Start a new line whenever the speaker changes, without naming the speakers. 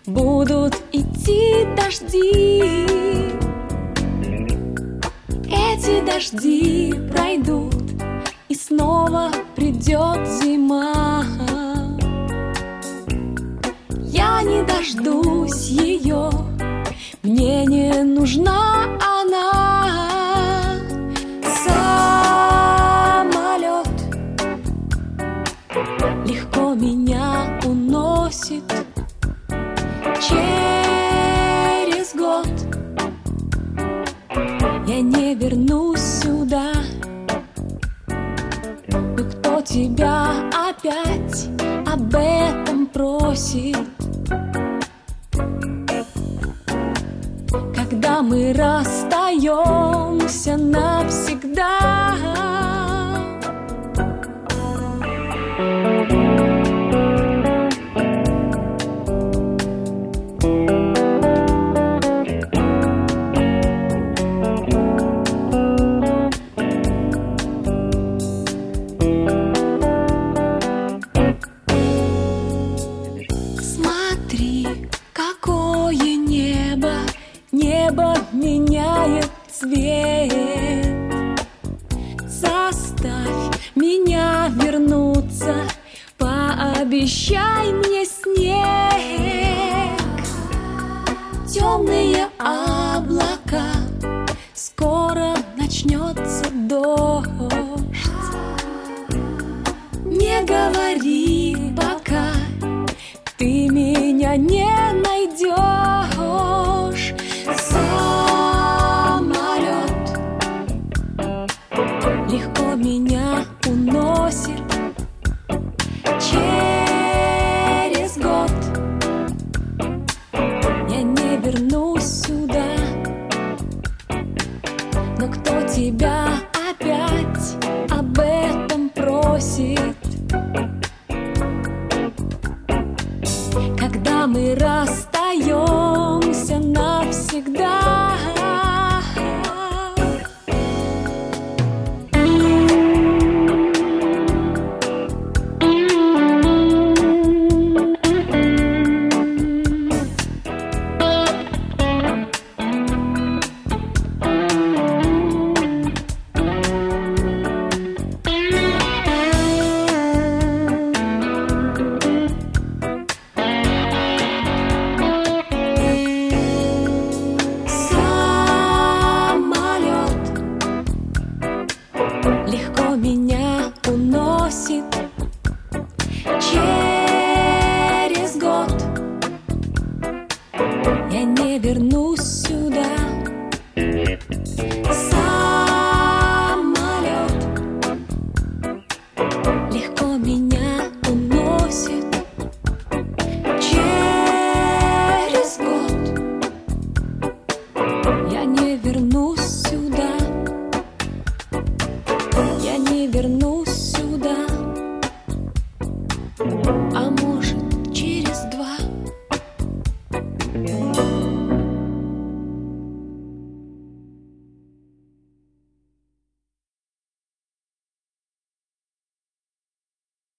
будут идти дожди. Эти дожди пройдут, и снова придет зима. Я не дождусь ее, мне не нужна она. Самолет легко меня уносит. Через год я не вернусь сюда. Но кто тебя опять об этом просит? Когда мы расстаемся навсегда. Смотри, какое небо, небо меняет цвет. Заставь меня вернуться, пообещай мне снег. Темные облака, скоро начнется дождь. Не говори пока, ты меня не найдешь. Самолет легко меня уносит. Через год я не вернусь сюда. Но кто тебя опять об этом просит? Когда мы расстаемся навсегда.